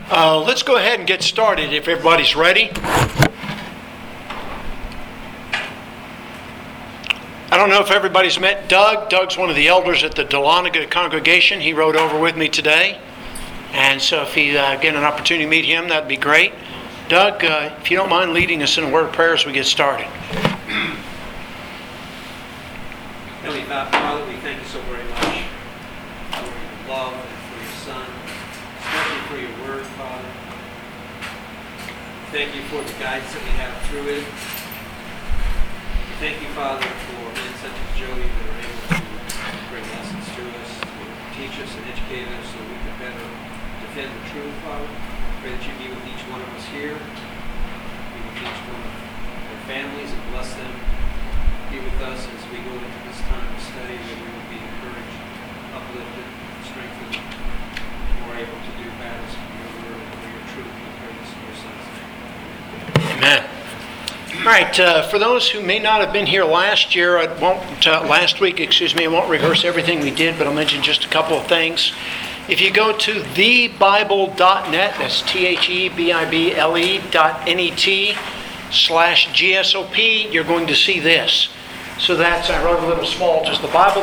Let's go ahead and get started if everybody's ready. I don't know if everybody's met Doug. Doug's one of the elders at the Dahlonega congregation. He rode over with me today. And so if you get an opportunity to meet him, that'd be great. Doug, if you don't mind leading us in a word of prayer as we get started. Heavenly Father, we thank you so very much for your love and for your Son, especially for your word, Father. Thank you for the guidance that we have through it. Thank you, Father, for men such as Joey that are able to bring lessons to us, to teach us and educate us so we can better defend the truth, Father. Pray that you be with each one of us here, be with each one of their families and bless them. Be with us as we go into this time of study, that we will be encouraged, uplifted, strengthened, more able to do battles for your word and for your truth. We pray this in your Son's name. Amen. All right, for those who may not have been here last week, I won't rehearse everything we did, but I'll mention just a couple of things. If you go to thebible.net, that's thebible.net/GSOP, you're going to see this. So that's, I wrote a little small, just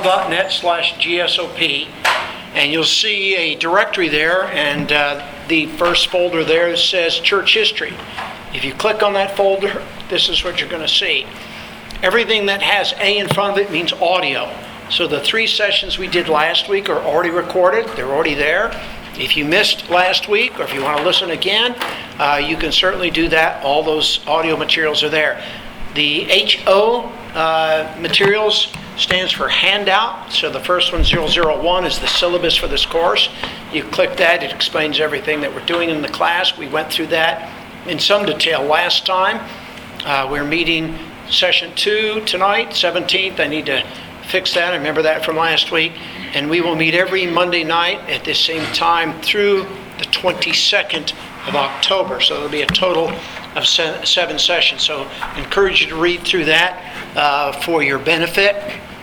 thebible.net/GSOP. And you'll see a directory there, and the first folder there says Church History. If you click on that folder, this is what you're going to see. Everything that has A in front of it means audio. So the 3 sessions we did last week are already recorded. They're already there. If you missed last week, or if you want to listen again, you can certainly do that. All those audio materials are there. The HO materials stands for handout. So the first one, 001, is the syllabus for this course. You click that, it explains everything that we're doing in the class. We went through that in some detail last time. We're meeting session 2 tonight, 17th. I need to fix that. I remember that from last week. And we will meet every Monday night at this same time through the 22nd of October. So there'll be a total of 7 sessions. So I encourage you to read through that for your benefit.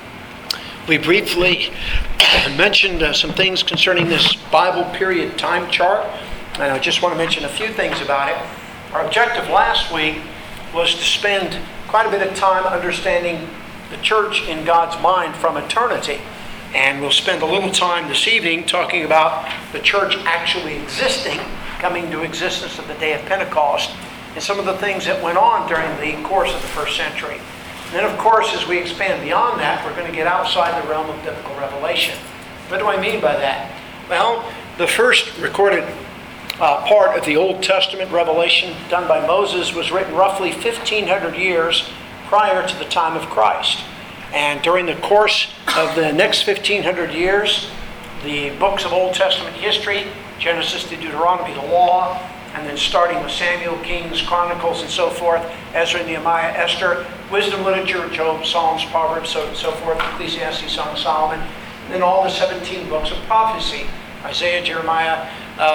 We briefly mentioned some things concerning this Bible period time chart. And I just want to mention a few things about it. Our objective last week was to spend quite a bit of time understanding the church in God's mind from eternity. And we'll spend a little time this evening talking about the church actually existing, coming to existence at the day of Pentecost, and some of the things that went on during the course of the first century. And then, of course, as we expand beyond that, we're going to get outside the realm of biblical revelation. What do I mean by that? Well, the first recorded part of the Old Testament revelation done by Moses was written roughly 1,500 years prior to the time of Christ. And during the course of the next 1,500 years, the books of Old Testament history, Genesis to Deuteronomy, the law, and then starting with Samuel, Kings, Chronicles, and so forth, Ezra, Nehemiah, Esther, wisdom literature, Job, Psalms, Proverbs, so forth, Ecclesiastes, Song of Solomon, and then all the 17 books of prophecy, Isaiah, Jeremiah,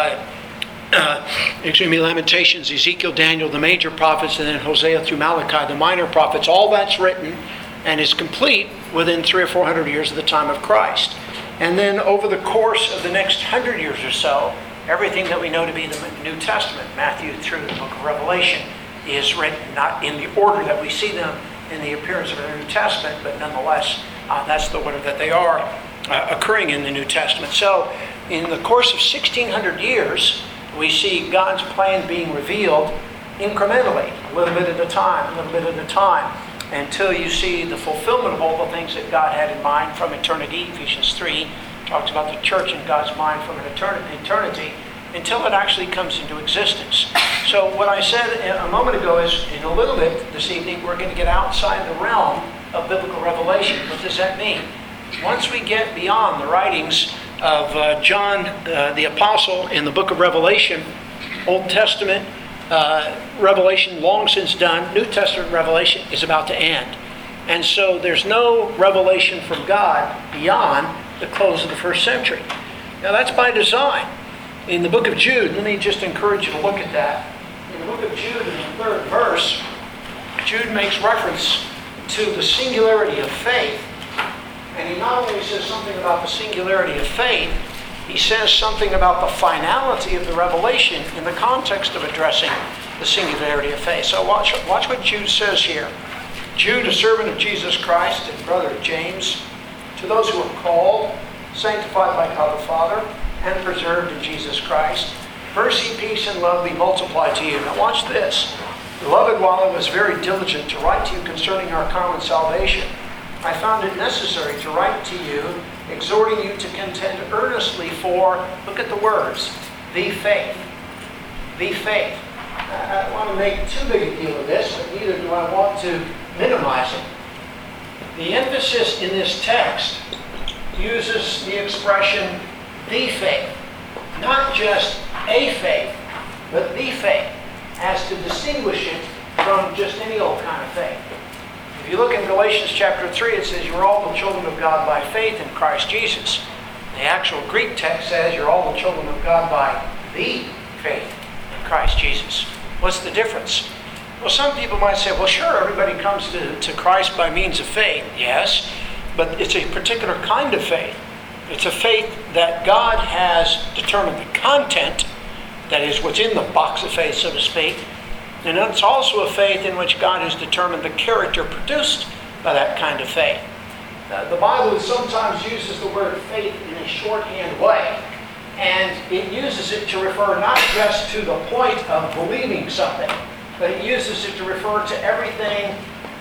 Lamentations, Ezekiel, Daniel, the major prophets, and then Hosea through Malachi, the minor prophets. All that's written and is complete within 300 or 400 years of the time of Christ. And then over the course of the next 100 years or so, everything that we know to be the New Testament, Matthew through the book of Revelation, is written not in the order that we see them in the appearance of the New Testament, but nonetheless, that's the order that they are occurring in the New Testament. So in the course of 1,600 years, we see God's plan being revealed incrementally, a little bit at a time, until you see the fulfillment of all the things that God had in mind from eternity. Ephesians 3 talks about the church in God's mind from an eternity, until it actually comes into existence. So what I said a moment ago is, in a little bit this evening, we're going to get outside the realm of biblical revelation. What does that mean? Once we get beyond the writings of John the Apostle in the book of Revelation, Old Testament revelation long since done, New Testament revelation is about to end. And so there's no revelation from God beyond the close of the first century. Now that's by design. In the book of Jude, let me just encourage you to look at that. In the book of Jude, in the 3rd verse, Jude makes reference to the singularity of faith. And he not only says something about the singularity of faith, he says something about the finality of the revelation in the context of addressing the singularity of faith. So watch what Jude says here. Jude, a servant of Jesus Christ and brother of James, to those who are called, sanctified by God the Father, and preserved in Jesus Christ, mercy, peace, and love be multiplied to you. Now watch this. Beloved, while I was very diligent to write to you concerning our common salvation, I found it necessary to write to you, exhorting you to contend earnestly for, look at the words, the faith. The faith. I don't want to make too big a deal of this, but neither do I want to minimize it. The emphasis in this text uses the expression the faith. Not just a faith, but the faith, as to distinguish it from just any old kind of faith. If you look in Galatians chapter 3, it says you're all the children of God by faith in Christ Jesus. The actual Greek text says you're all the children of God by the faith in Christ Jesus. What's the difference? Well, some people might say, well, sure, everybody comes to Christ by means of faith. Yes, but it's a particular kind of faith. It's a faith that God has determined the content, that is what's in the box of faith, so to speak. And it's also a faith in which God has determined the character produced by that kind of faith. The Bible sometimes uses the word faith in a shorthand way. And it uses it to refer not just to the point of believing something, but it uses it to refer to everything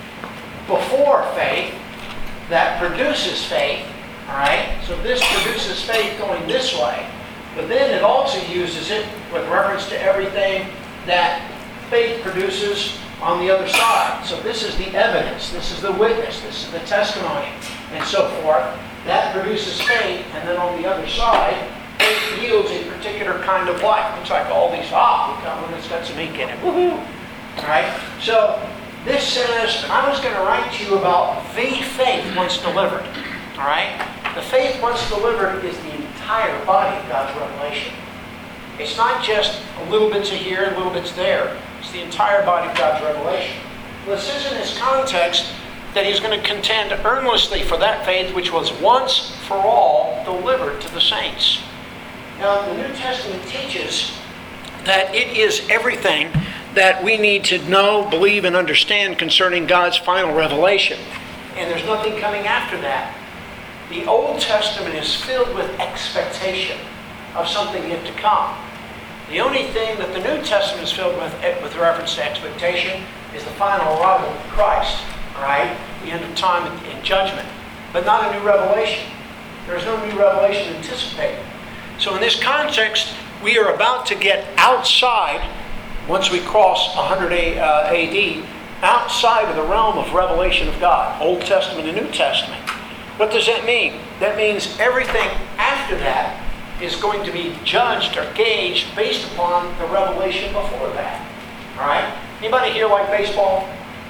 before faith that produces faith. All right? So this produces faith going this way. But then it also uses it with reference to everything that faith produces on the other side. So this is the evidence, this is the witness, this is the testimony, and so forth. That produces faith, and then on the other side, faith yields a particular kind of life. Looks like all these, look, one that's got some ink in it. Woohoo! All right? So this says, I was going to write to you about the faith once delivered. All right? The faith once delivered is the entire body of God's revelation. It's not just a little bits here and little bits there. It's the entire body of God's revelation. Well, it says in this context that he's going to contend earnestly for that faith which was once for all delivered to the saints. Now, the New Testament teaches that it is everything that we need to know, believe, and understand concerning God's final revelation. And there's nothing coming after that. The Old Testament is filled with expectation of something yet to come. The only thing that the New Testament is filled with reference to expectation is the final arrival of Christ, all right? The end of time in judgment, but not a new revelation. There is no new revelation anticipated. So in this context, we are about to get outside, once we cross 100 AD, outside of the realm of revelation of God, Old Testament and New Testament. What does that mean? That means everything after that is going to be judged or gauged based upon the revelation before that. All right? Anybody here like baseball?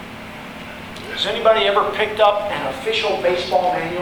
Has anybody ever picked up an official baseball manual?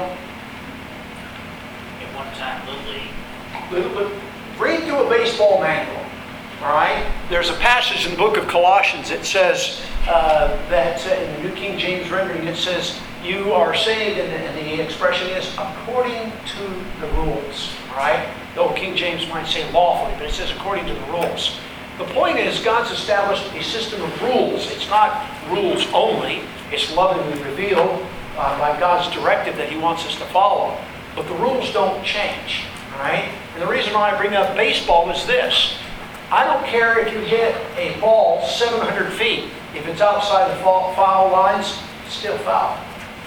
At one time, Little League. Read through a baseball manual. All right? There's a passage in the book of Colossians that says that in the New King James rendering it says, you are saved, and the expression is according to the rules. All right? The old King James might say lawfully, but it says according to the rules. The point is, God's established a system of rules. It's not rules only. It's lovingly revealed by God's directive that He wants us to follow. But the rules don't change. All right? And the reason why I bring up baseball is this. I don't care if you hit a ball 700 feet. If it's outside the foul lines, it's still foul.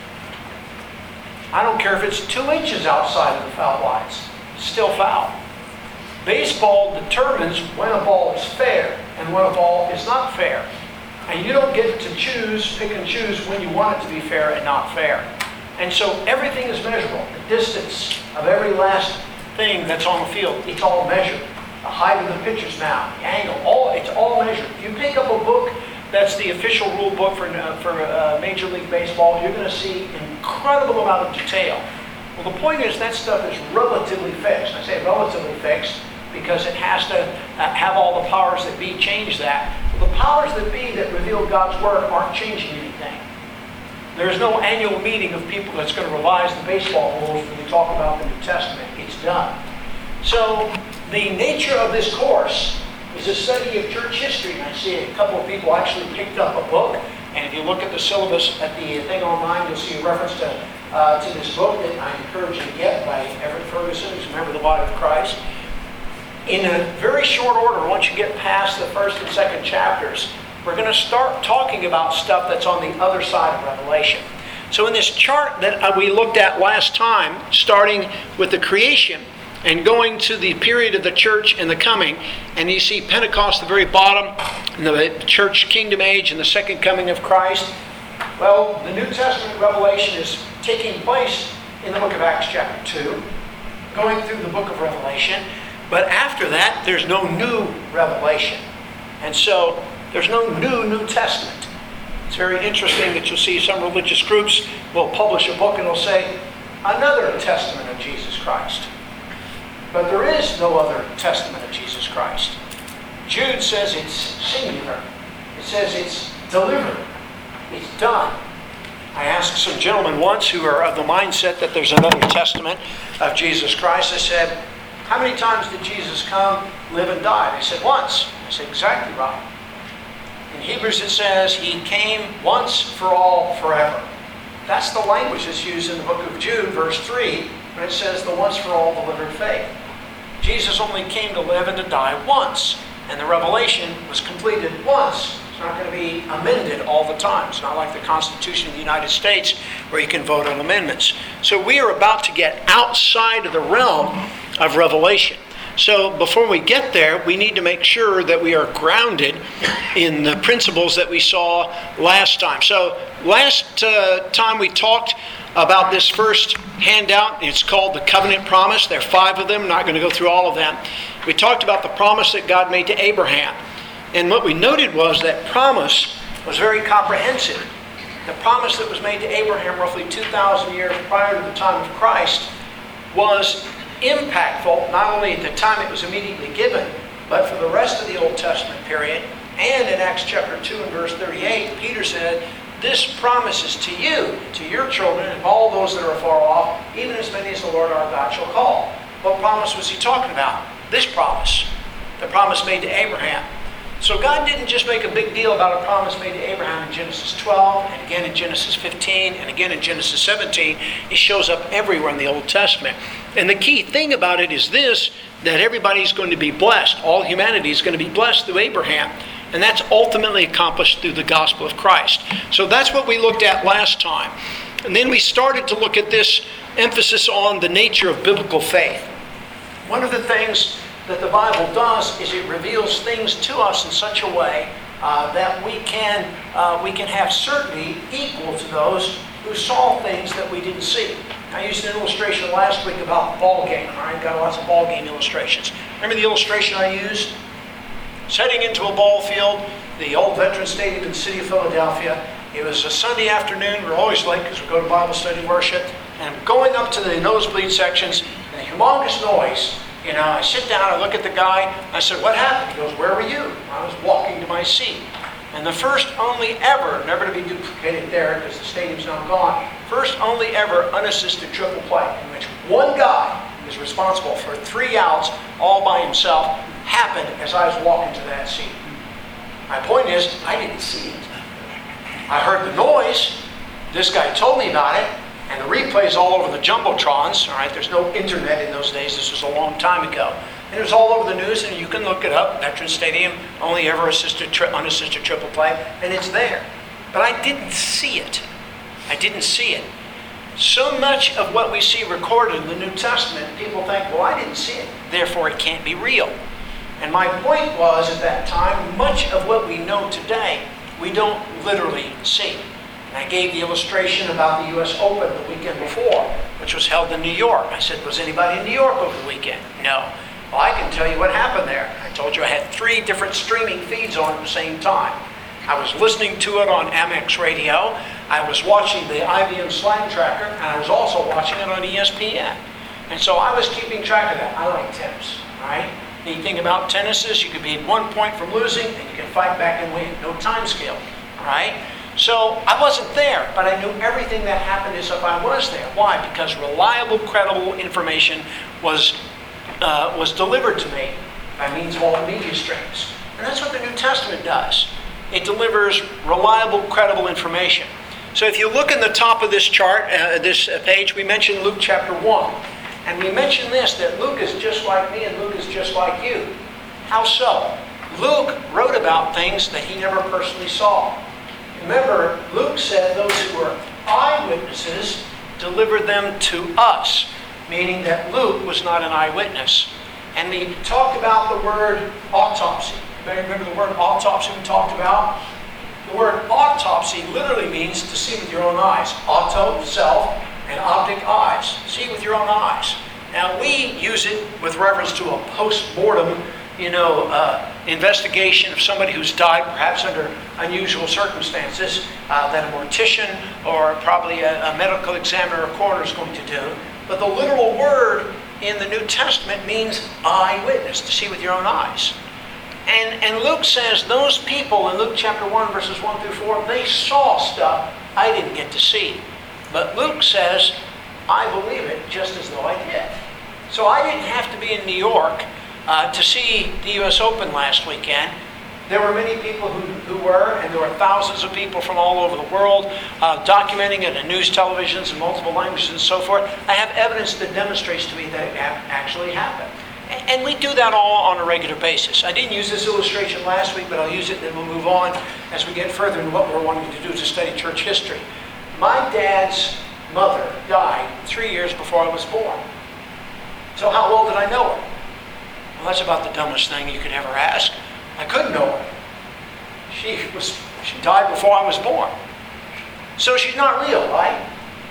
I don't care if it's 2 inches outside of the foul lines. It's still foul. Baseball determines when a ball is fair and when a ball is not fair. And you don't get to pick and choose when you want it to be fair and not fair. And so everything is measurable. The distance of every last thing that's on the field, it's all measured. The height of the pitcher's mound, the angle, it's all measured. If you pick up a book that's the official rule book for Major League Baseball, you're going to see an incredible amount of detail. Well, the point is that stuff is relatively fixed. I say relatively fixed because it has to have all the powers that be change that. Well, the powers that be that reveal God's Word aren't changing anything. There's no annual meeting of people that's going to revise the baseball rules when we talk about the New Testament. It's done. So the nature of this course is a study of church history. And I see a couple of people actually picked up a book. And if you look at the syllabus at the thing online, you'll see a reference to this book that I encourage you to get by Everett Ferguson, who's a member of the Body of Christ. In a very short order, once you get past the first and second chapters, we're going to start talking about stuff that's on the other side of Revelation. So in this chart that we looked at last time, starting with the creation and going to the period of the church and the coming, and you see Pentecost at the very bottom, and the church kingdom age and the second coming of Christ. Well, the New Testament revelation is taking place in the book of Acts chapter 2, going through the book of Revelation, but after that there's no new revelation. And so there's no New Testament. It's very interesting that you'll see some religious groups will publish a book and they'll say, another testament of Jesus Christ. But there is no other testament of Jesus Christ. Jude says it's singular. It says it's delivered. It's done. I asked some gentlemen once who are of the mindset that there's another testament of Jesus Christ. I said, how many times did Jesus come, live, and die? They said, once. I said, exactly right. In Hebrews it says, he came once for all, forever. That's the language that's used in the book of Jude, verse 3, when it says the once for all delivered faith. Jesus only came to live and to die once. And the revelation was completed once. It's not going to be amended all the time. It's not like the Constitution of the United States where you can vote on amendments. So we are about to get outside of the realm of revelation. So before we get there, we need to make sure that we are grounded in the principles that we saw last time. So last time we talked about this first handout. It's called the Covenant Promise. There are 5 of them. I'm not going to go through all of them. We talked about the promise that God made to Abraham. And what we noted was that promise was very comprehensive. The promise that was made to Abraham roughly 2,000 years prior to the time of Christ was impactful, not only at the time it was immediately given, but for the rest of the Old Testament period. And in Acts chapter 2 and verse 38, Peter said, this promise is to you, to your children, and all those that are far off, even as many as the Lord our God shall call. What promise was he talking about? This promise. The promise made to Abraham. So God didn't just make a big deal about a promise made to Abraham in Genesis 12, and again in Genesis 15, and again in Genesis 17. It shows up everywhere in the Old Testament. And the key thing about it is this, that everybody's going to be blessed. All humanity is going to be blessed through Abraham. And that's ultimately accomplished through the gospel of Christ. So that's what we looked at last time. And then we started to look at this emphasis on the nature of biblical faith. One of the things that the Bible does is it reveals things to us in such a way that we can have certainty equal to those who saw things that we didn't see. I used an illustration last week about the ball game. All right, got lots of ball game illustrations. Remember the illustration I used? Heading into a ball field, the old Veterans Stadium in the city of Philadelphia. It was a Sunday afternoon. We're always late because we go to Bible study worship. And I'm going up to the nosebleed sections, and a humongous noise. You know, I sit down, I look at the guy. I said, what happened? He goes, where were you? I was walking to my seat. And the first only ever, never to be duplicated there because the stadium's now gone, first only ever unassisted triple play in which one guy is responsible for 3 outs all by himself happened as I was walking to that seat. My point is, I didn't see it. I heard the noise. This guy told me about it. And the replay's all over the jumbotrons. All right, there's no internet in those days. This was a long time ago. And it was all over the news, and you can look it up. Veterans Stadium, only ever unassisted triple play, and it's there. But I didn't see it. I didn't see it. So much of what we see recorded in the New Testament, people think, well, I didn't see it, therefore it can't be real. And my point was, at that time, much of what we know today, we don't literally see. And I gave the illustration about the U.S. Open the weekend before, which was held in New York. I said, was anybody in New York over the weekend? No. Well, I can tell you what happened there. I told you I had 3 different streaming feeds on at the same time. I was listening to it on Amex Radio. I was watching the IBM Slang Tracker, and I was also watching it on ESPN. And so I was keeping track of that. I like tennis, right? The thing about tennis is you could be 1 point from losing, and you can fight back and win. No time scale, right? So I wasn't there, but I knew everything that happened as if I was there. Why? Because reliable, credible information was was delivered to me by means of all the media streams. And that's what the New Testament does. It delivers reliable, credible information. So if you look in the top of this chart, this page, we mentioned Luke chapter 1. And we mentioned this, that Luke is just like me and Luke is just like you. How so? Luke wrote about things that he never personally saw. Remember, Luke said those who were eyewitnesses delivered them to us, meaning that Luke was not an eyewitness. And he talked about the word autopsy. Anybody remember the word autopsy we talked about? The word autopsy literally means to see with your own eyes. Auto, self, and optic, eyes. See with your own eyes. Now we use it with reference to a post-mortem, investigation of somebody who's died, perhaps under unusual circumstances, that a mortician or probably a medical examiner or coroner is going to do. But the literal word in the New Testament means eyewitness, to see with your own eyes. And Luke says those people in Luke chapter 1, verses 1 through 4, they saw stuff I didn't get to see. But Luke says, I believe it just as though I did. So I didn't have to be in New York to see the U.S. Open last weekend. There were many people who were, and there were thousands of people from all over the world documenting it in news televisions in multiple languages and so forth. I have evidence that demonstrates to me that it actually happened. And we do that all on a regular basis. I didn't use this illustration last week, but I'll use it and then we'll move on as we get further in what we're wanting to do to study church history. My dad's mother died 3 years before I was born. So how well did I know her? Well, that's about the dumbest thing you could ever ask. I couldn't know her. She died before I was born. So she's not real, right?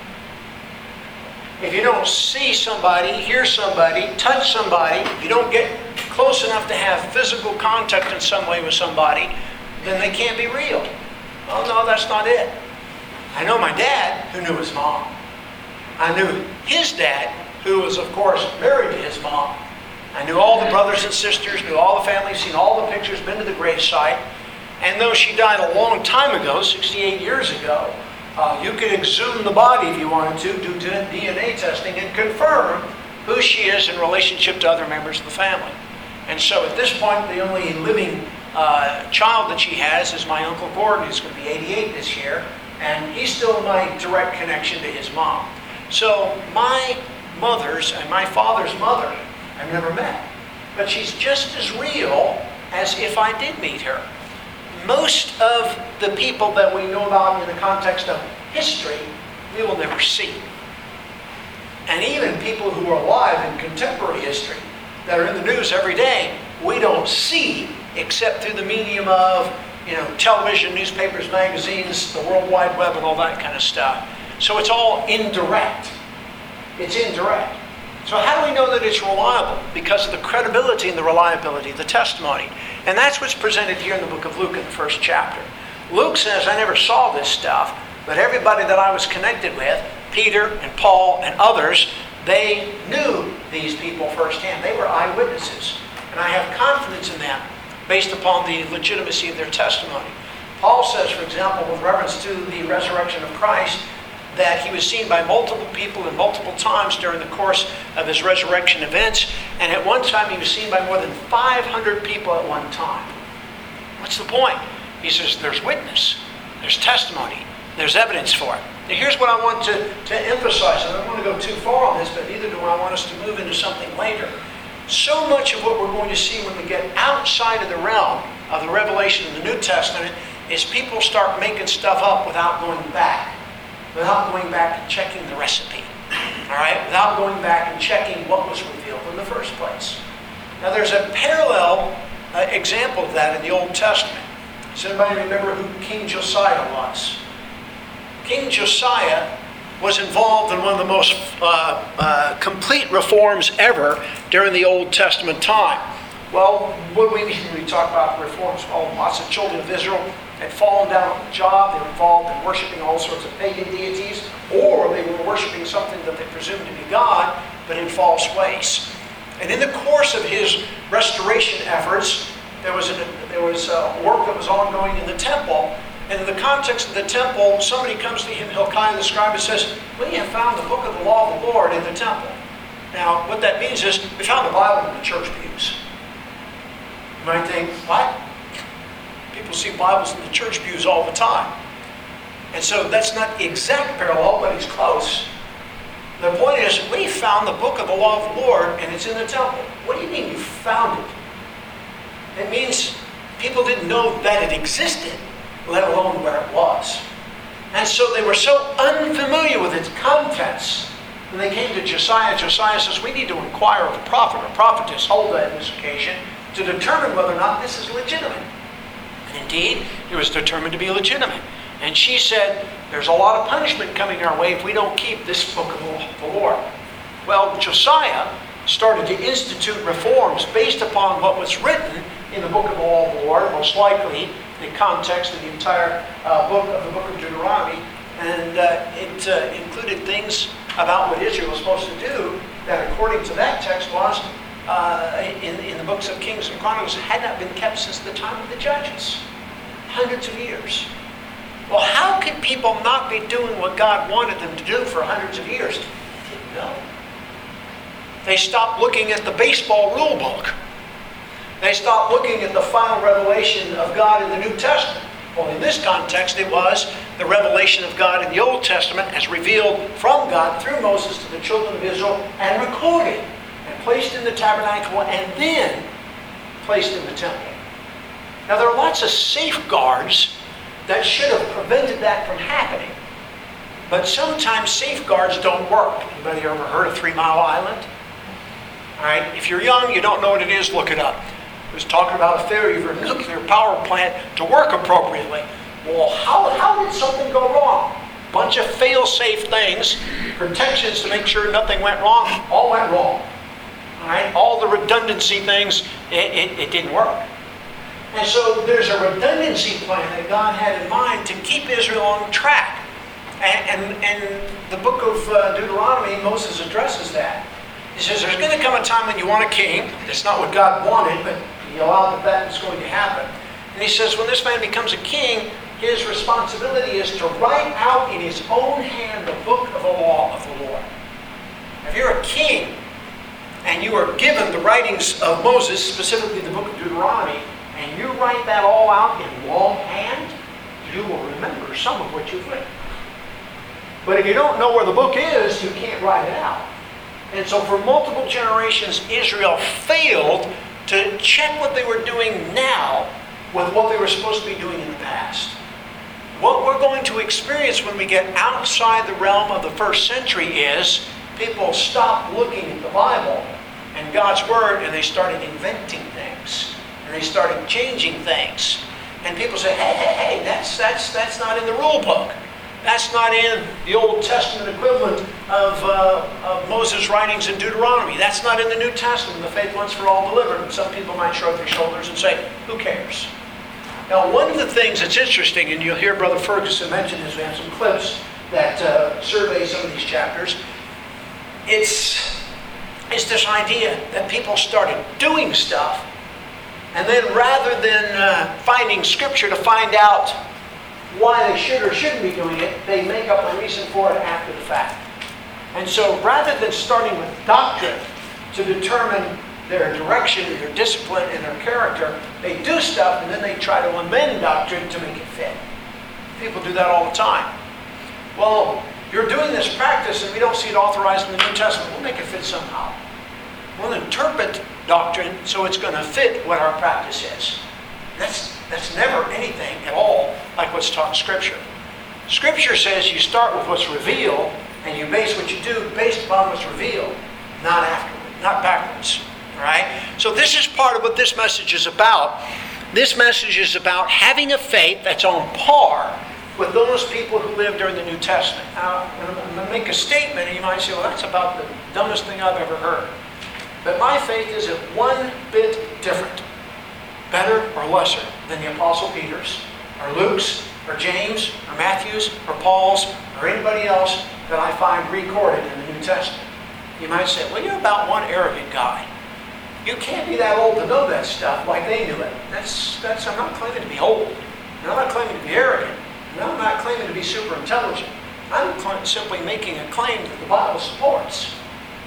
If you don't see somebody, hear somebody, touch somebody, if you don't get close enough to have physical contact in some way with somebody, then they can't be real. Oh no, that's not it. I know my dad, who knew his mom. I knew his dad, who was, of course, married to his mom. I knew all the brothers and sisters, knew all the families, seen all the pictures, been to the gravesite. And though she died a long time ago, 68 years ago, you could exhume the body if you wanted to, do DNA testing, and confirm who she is in relationship to other members of the family. And so at this point, the only living child that she has is my Uncle Gordon, who's going to be 88 this year, and he's still my direct connection to his mom. So my mother's and my father's mother, I've never met. But she's just as real as if I did meet her. Most of the people that we know about in the context of history, we will never see. And even people who are alive in contemporary history, that are in the news every day, we don't see except through the medium of television, newspapers, magazines, the World Wide Web, and all that kind of stuff. So it's all indirect. It's indirect. So how do we know that it's reliable? Because of the credibility and the reliability of the testimony. And that's what's presented here in the book of Luke in the first chapter. Luke says, I never saw this stuff, but everybody that I was connected with, Peter and Paul and others, they knew these people firsthand. They were eyewitnesses. And I have confidence in them based upon the legitimacy of their testimony. Paul says, for example, with reference to the resurrection of Christ, that he was seen by multiple people and multiple times during the course of his resurrection events. And at one time he was seen by more than 500 people at one time. What's the point? He says there's witness, there's testimony, there's evidence for it. Now here's what I want to emphasize, and I don't want to go too far on this, but neither do I want us to move into something later. So much of what we're going to see when we get outside of the realm of the revelation of the New Testament is people start making stuff up without going back. Without going back and checking the recipe. All right? Without going back and checking what was revealed in the first place. Now there's a parallel example of that in the Old Testament. Does anybody remember who King Josiah was? King Josiah was involved in one of the most complete reforms ever during the Old Testament time. Well, what do we mean when we talk about reforms? Well, lots of children of Israel had fallen down on the job. They were involved in worshiping all sorts of pagan deities, or they were worshiping something that they presumed to be God, but in false ways. And in the course of his restoration efforts, there was work that was ongoing in the temple. And in the context of the temple, somebody comes to him, Hilkiah the scribe, and says, we have found the book of the law of the Lord in the temple. Now, what that means is we found the Bible in the church pews. You might think, what? People see Bibles in the church pews all the time. And so that's not the exact parallel, but it's close. The point is, we found the book of the law of the Lord, and it's in the temple. What do you mean you found it? It means people didn't know that it existed, let alone where it was. And so they were so unfamiliar with its contents. When they came to Josiah, Josiah says, we need to inquire of the prophet or prophetess, Huldah in this occasion, to determine whether or not this is legitimate. And indeed, it was determined to be legitimate. And she said, there's a lot of punishment coming our way if we don't keep this book of the Lord. Well, Josiah started to institute reforms based upon what was written in the book of the law of the Lord, most likely the context of the entire book of Deuteronomy. And it included things about what Israel was supposed to do that, according to that text, was in the books of Kings and Chronicles, had not been kept since the time of the Judges. Hundreds of years. Well, how could people not be doing what God wanted them to do for hundreds of years? They didn't know. They stopped looking at the baseball rule book. They stopped looking at the final revelation of God in the New Testament. Well, in this context, it was the revelation of God in the Old Testament as revealed from God through Moses to the children of Israel and recorded and placed in the tabernacle and then placed in the temple. Now, there are lots of safeguards that should have prevented that from happening. But sometimes safeguards don't work. Anybody ever heard of 3 Mile Island? All right, if you're young, you don't know what it is, look it up. It was talking about a failure of a nuclear power plant to work appropriately. Well, how did something go wrong? Bunch of fail-safe things, protections to make sure nothing went wrong, all went wrong. All right, all the redundancy things, it didn't work. And so there's a redundancy plan that God had in mind to keep Israel on track. And the book of Deuteronomy, Moses addresses that. He says there's going to come a time when you want a king. That's not what God wanted, but he allowed that was going to happen. And he says when this man becomes a king, his responsibility is to write out in his own hand the book of the law of the Lord. If you're a king and you are given the writings of Moses, specifically the book of Deuteronomy, and you write that all out in longhand, you will remember some of what you've written. But if you don't know where the book is, you can't write it out. And so for multiple generations, Israel failed to check what they were doing now with what they were supposed to be doing in the past. What we're going to experience when we get outside the realm of the first century is people stop looking at the Bible and God's Word and they started inventing things. And they started changing things. And people say, hey, that's not in the rule book. That's not in the Old Testament equivalent of Moses' writings in Deuteronomy. That's not in the New Testament, the faith once for all delivered. And some people might shrug their shoulders and say, who cares? Now, one of the things that's interesting, and you'll hear Brother Ferguson mention this, we have some clips that survey some of these chapters, it's this idea that people started doing stuff, and then rather than finding Scripture to find out why they should or shouldn't be doing it, they make up a reason for it after the fact. And so rather than starting with doctrine to determine their direction and their discipline and their character, they do stuff and then they try to amend doctrine to make it fit. People do that all the time. Well, you're doing this practice and we don't see it authorized in the New Testament. We'll make it fit somehow. We'll interpret doctrine so it's going to fit what our practice is. That's never anything at all like what's taught in Scripture. Scripture says you start with what's revealed and you base what you do based upon what's revealed, not afterward, not backwards. All right? So this is part of what this message is about. This message is about having a faith that's on par with those people who lived during the New Testament. Now, I'm going to make a statement and you might say, well, that's about the dumbest thing I've ever heard. But my faith isn't one bit different, better or lesser than the Apostle Peter's, or Luke's, or James, or Matthew's, or Paul's, or anybody else that I find recorded in the New Testament. You might say, well, you're about one arrogant guy. You can't be that old to know that stuff like they knew it. I'm not claiming to be old. And I'm not claiming to be arrogant. And I'm not claiming to be super intelligent. I'm simply making a claim that the Bible supports.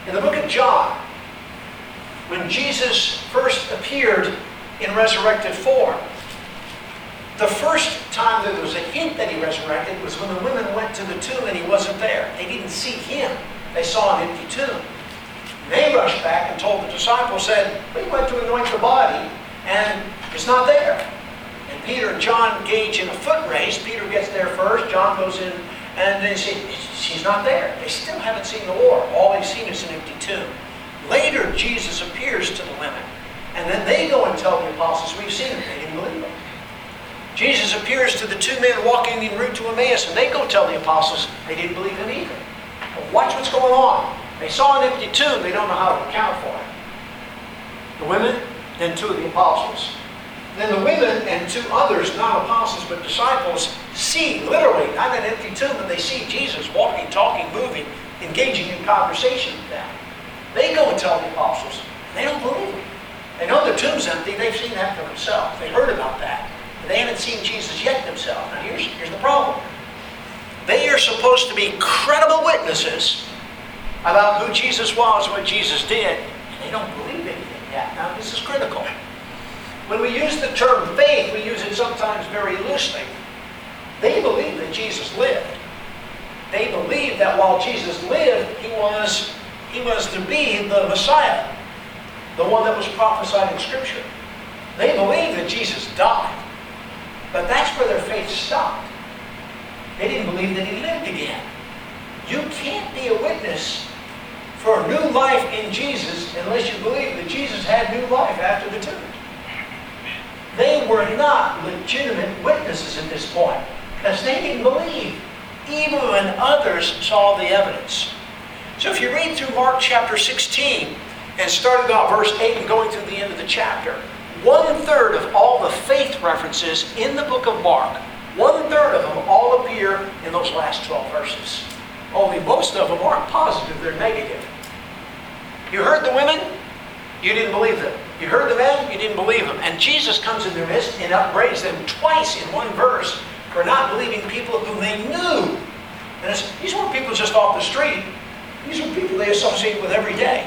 In the book of John, when Jesus first appeared in resurrected form, the first time there was a hint that he resurrected was when the women went to the tomb and he wasn't there. They didn't see him. They saw an empty tomb. They rushed back and told the disciples, said, we went to anoint the body and it's not there. And Peter and John engage in a foot race. Peter gets there first. John goes in and they say, she's not there. They still haven't seen the Lord. All they've seen is an empty tomb. Later, Jesus appears to the women. And then they go and tell the apostles, we've seen him. They didn't believe him. Jesus appears to the two men walking en route to Emmaus, and they go tell the apostles they didn't believe him either. Well, watch what's going on. They saw an empty tomb. They don't know how to account for it. The women, then two of the apostles. Then the women and two others, not apostles but disciples, see, literally, not an empty tomb, but they see Jesus walking, talking, moving, engaging in conversation with them. They go and tell the apostles. They don't believe him. They know the tomb's empty. They've seen that for themselves. They heard about that. But they haven't seen Jesus yet themselves. Now here's the problem. They are supposed to be credible witnesses about who Jesus was, what Jesus did, and they don't believe anything yet. Now this is critical. When we use the term faith, we use it sometimes very loosely. They believe that Jesus lived. They believe that while Jesus lived, he was to be the Messiah, the one that was prophesied in Scripture. They believe that Jesus died. But that's where their faith stopped. They didn't believe that he lived again. You can't be a witness for new life in Jesus unless you believe that Jesus had new life after the tomb. They were not legitimate witnesses at this point because they didn't believe, even when others saw the evidence. So if you read through Mark chapter 16 and starting about verse 8 and going through the end of the chapter, 1/3 of all the faith references in the book of Mark, 1/3 of them all appear in those last 12 verses. Only most of them aren't positive, they're negative. You heard the women? You didn't believe them. You heard the men? You didn't believe them. And Jesus comes in their midst and upbraids them twice in one verse for not believing people whom they knew. And these weren't people just off the street. These were people they associate with every day.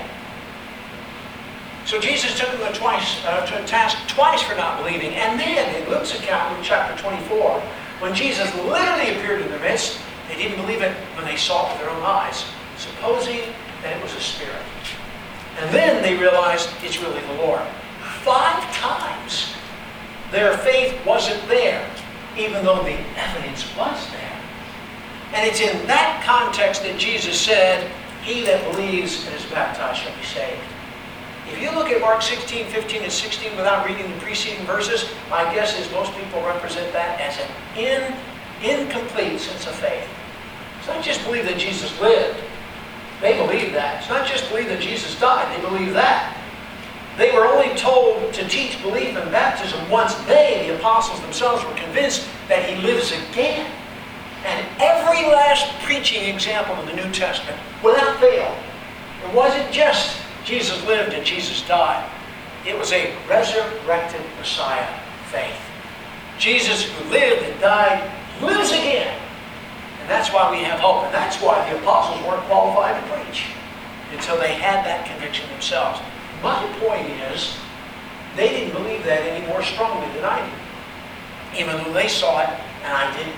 So Jesus took them to task twice for not believing. And then in Luke's account, in chapter 24, when Jesus literally appeared in their midst, they didn't believe it when they saw it with their own eyes, supposing that it was a spirit. And then they realized it's really the Lord. 5 times their faith wasn't there, even though the evidence was there. And it's in that context that Jesus said, he that believes and is baptized shall be saved. If you look at Mark 16, 15, and 16 without reading the preceding verses, my guess is most people represent that as an incomplete sense of faith. It's not just believe that Jesus lived. They believe that. It's not just believe that Jesus died. They believe that. They were only told to teach belief in baptism once they, the apostles themselves, were convinced that he lives again. And every last preaching example in the New Testament, without fail, it wasn't just Jesus lived and Jesus died. It was a resurrected Messiah faith. Jesus who lived and died lives again. And that's why we have hope. And that's why the apostles weren't qualified to preach until they had that conviction themselves. My point is, they didn't believe that any more strongly than I did, even though they saw it and I didn't.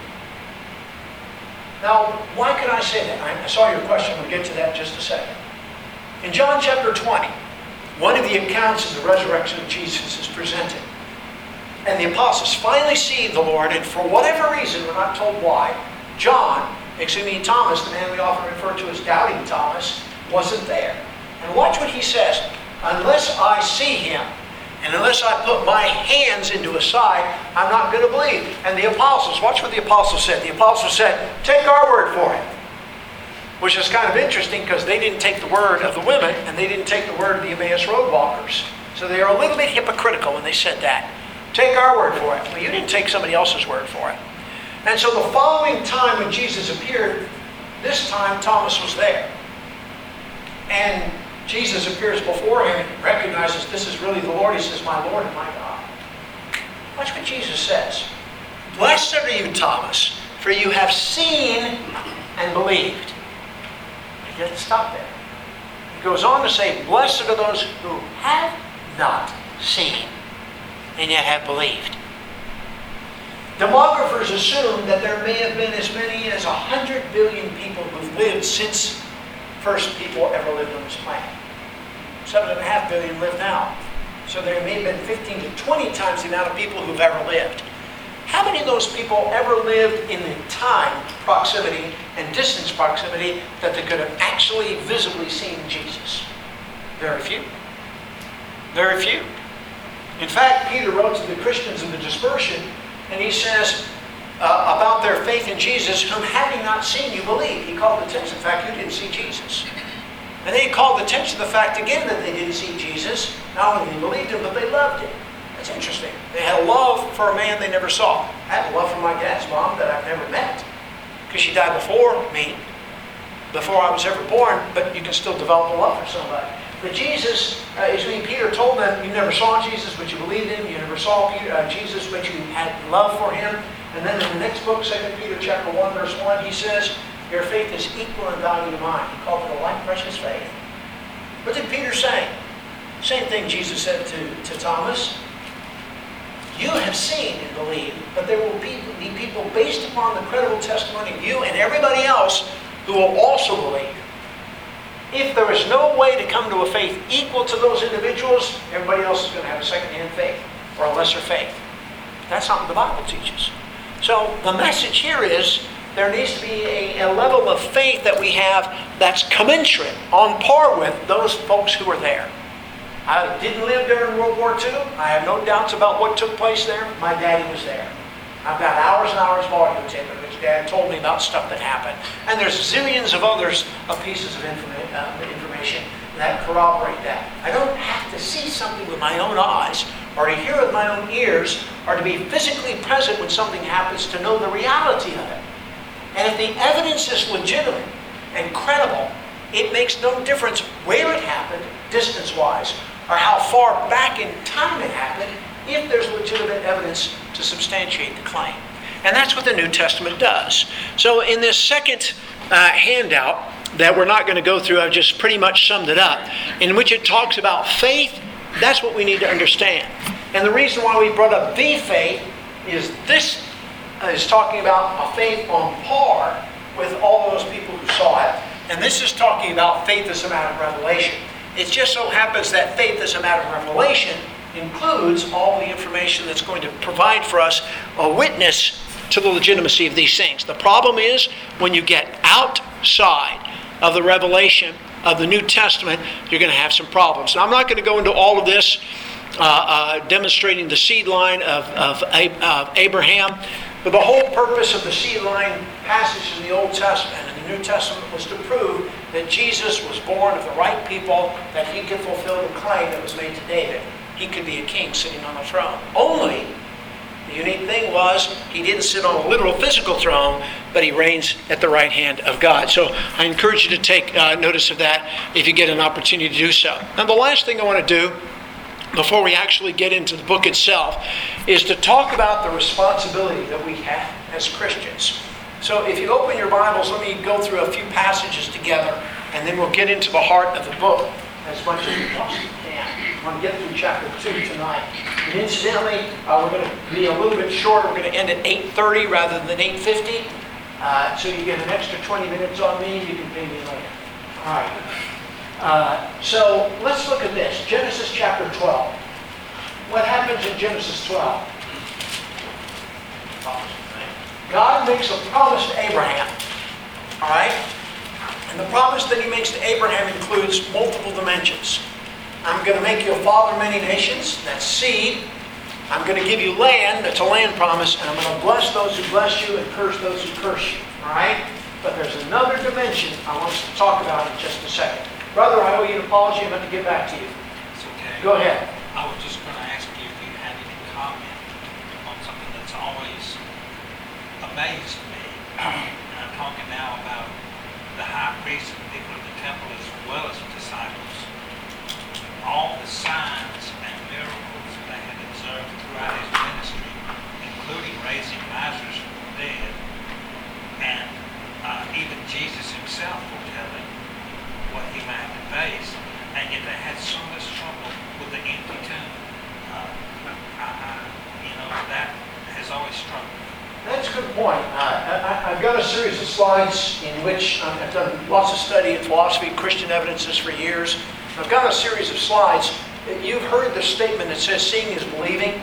Now, why could I say that? I saw your question. We'll get to that in just a second. In John chapter 20, one of the accounts of the resurrection of Jesus is presented. And the apostles finally see the Lord, and for whatever reason, we're not told why, Thomas, the man we often refer to as Doubting Thomas, wasn't there. And watch what he says. Unless I see him, and unless I put my hands into his side, I'm not going to believe. And the apostles, watch what the apostles said. The apostles said, take our word for it. Which is kind of interesting because they didn't take the word of the women and they didn't take the word of the Emmaus road walkers. So they are a little bit hypocritical when they said that. Take our word for it. Well, you didn't take somebody else's word for it. And so the following time when Jesus appeared, this time Thomas was there. And Jesus appears before him and recognizes this is really the Lord. He says, my Lord and my God. Watch what Jesus says. Blessed are you, Thomas, for you have seen and believed. He doesn't stop there. It goes on to say, blessed are those who have not seen and yet have believed. Demographers assume that there may have been as many as 100 billion people who've lived since first people ever lived on this planet. 7.5 billion live now. So there may have been 15 to 20 times the amount of people who've ever lived. How many of those people ever lived in the time proximity and distance proximity that they could have actually visibly seen Jesus? Very few. Very few. In fact, Peter wrote to the Christians in the dispersion, and he says about their faith in Jesus, whom having not seen you believe. He called attention to the fact you didn't see Jesus. And then he called attention to the fact again that they didn't see Jesus. Not only they believed him, but they loved him. That's interesting. They had a love for a man they never saw. I have a love for my dad's mom that I've never met, because she died before me, before I was ever born, but you can still develop a love for somebody. But Jesus, Peter told them, you never saw Jesus, but you believed him. You never saw Jesus, but you had love for him. And then in the next book, 2 Peter chapter 1, verse 1, he says, your faith is equal in value to mine. He called it a light, precious faith. What did Peter say? Same thing Jesus said to Thomas. You have seen and believed, but there will be people based upon the credible testimony of you and everybody else who will also believe. If there is no way to come to a faith equal to those individuals, everybody else is going to have a second-hand faith or a lesser faith. That's not what the Bible teaches. So the message here is there needs to be a level of faith that we have that's commensurate, on par with those folks who are there. I didn't live during World War II. I have no doubts about what took place there. My daddy was there. I've got hours and hours of audio tape of which Dad told me about stuff that happened. And there's zillions of others of pieces of information that corroborate that. I don't have to see something with my own eyes or to hear with my own ears or to be physically present when something happens to know the reality of it. And if the evidence is legitimate and credible, it makes no difference where it happened, distance-wise, or how far back in time it happened, if there's legitimate evidence to substantiate the claim. And that's what the New Testament does. So in this second handout that we're not going to go through, I've just pretty much summed it up, in which it talks about faith. That's what we need to understand. And the reason why we brought up the faith is this is talking about a faith on par with all those people who saw it. And this is talking about faith as a matter of revelation. It just so happens that faith as a matter of revelation includes all the information that's going to provide for us a witness to the legitimacy of these things. The problem is when you get outside of the revelation of the New Testament, you're going to have some problems. Now, I'm not going to go into all of this demonstrating the seed line of Abraham, but the whole purpose of the seed line passage in the Old Testament and the New Testament was to prove that Jesus was born of the right people, that he could fulfill the claim that was made to David. He could be a king sitting on a throne. Only, the unique thing was, he didn't sit on a literal physical throne, but he reigns at the right hand of God. So I encourage you to take notice of that if you get an opportunity to do so. Now the last thing I want to do, before we actually get into the book itself, is to talk about the responsibility that we have as Christians. So if you open your Bibles, let me go through a few passages together, and then we'll get into the heart of the book as much as we possibly can. I'm going to get through chapter 2 tonight. And incidentally, we're going to be a little bit shorter. We're going to end at 8:30 rather than 8:50. So you get an extra 20 minutes on me, you can pay me later. All right. So let's look at this. Genesis chapter 12. What happens in Genesis 12? God makes a promise to Abraham. All right? And the promise that he makes to Abraham includes multiple dimensions. I'm going to make you a father of many nations. That's seed. I'm going to give you land. That's a land promise. And I'm going to bless those who bless you and curse those who curse you. All right? But there's another dimension I want us to talk about in just a second. Brother, I owe you an apology. I'm going to get back to you. It's okay. Go ahead. I was just going to ask you if you had any comment on something that's always amazed me. And I'm talking now about the high priest and people in the temple as well as the disciples. All the signs and miracles they had observed throughout his ministry, including raising Lazarus from the dead, and even Jesus himself foretelling what he might have to face. good point. I've got a series of slides in which I've done lots of study in philosophy, Christian evidences for years. I've got a series of slides. You've heard the statement that says seeing is believing.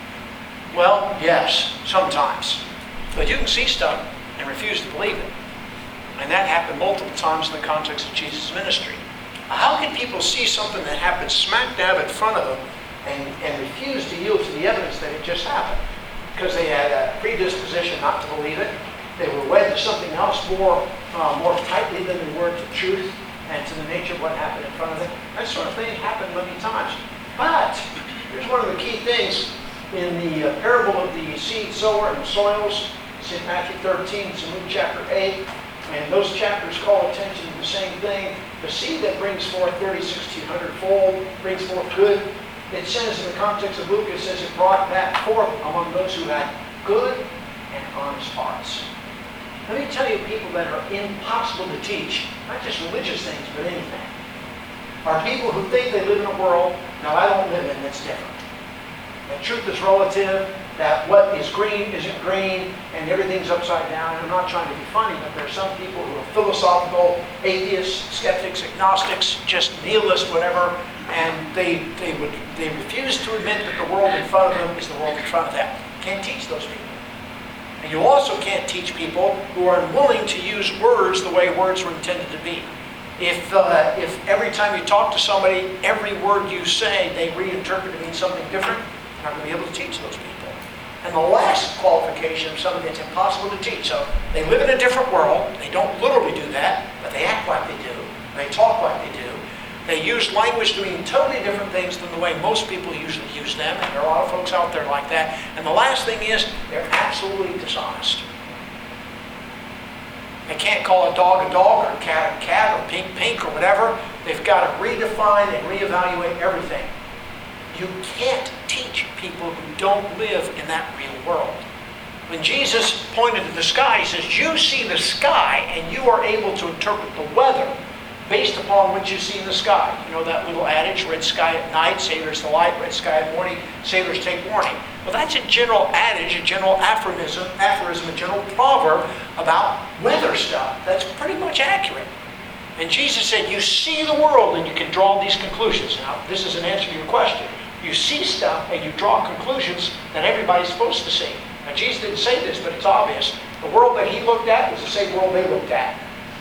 Well, yes, sometimes. But you can see stuff and refuse to believe it. And that happened multiple times in the context of Jesus' ministry. How can people see something that happened smack dab in front of them and refuse to yield to the evidence that it just happened? Because they had a predisposition not to believe it. They were wed to something else more tightly than they were to truth and to the nature of what happened in front of them. That sort of thing happened many times. But here's one of the key things in the parable of the seed sower and the soils. It's in Matthew 13, it's in Luke chapter 8. And those chapters call attention to the same thing. The seed that brings forth 30, 60, 100-fold, brings forth good. It says in the context of Luke, it says it brought that forth among those who had good and honest hearts. Let me tell you, people that are impossible to teach, not just religious things, but anything, are people who think they live in a world, now I don't live in, that's different. That truth is relative, that what is green isn't green, and everything's upside down. And I'm not trying to be funny, but there are some people who are philosophical, atheists, skeptics, agnostics, just nihilists, whatever, and they refuse to admit that the world in front of them is the world in front of them. Can't teach those people. And you also can't teach people who are unwilling to use words the way words were intended to be. If every time you talk to somebody, every word you say, they reinterpret to mean something different, you're not going to be able to teach those people. And the last qualification of something that's impossible to teach. So they live in a different world. They don't literally do that, but they act like they do. They talk like they do. They use language to mean totally different things than the way most people usually use them. And there are a lot of folks out there like that. And the last thing is, they're absolutely dishonest. They can't call a dog or a cat or pink or whatever. They've got to redefine and reevaluate everything. You can't teach people who don't live in that real world. When Jesus pointed to the sky, he says, you see the sky and you are able to interpret the weather based upon what you see in the sky. You know that little adage, red sky at night, sailors delight, red sky at morning, sailors take warning. Well, that's a general adage, a general aphorism, a general proverb about weather stuff. That's pretty much accurate. And Jesus said, you see the world and you can draw these conclusions. Now, this is an answer to your question. You see stuff and you draw conclusions that everybody's supposed to see. Now, Jesus didn't say this, but it's obvious. The world that he looked at was the same world they looked at.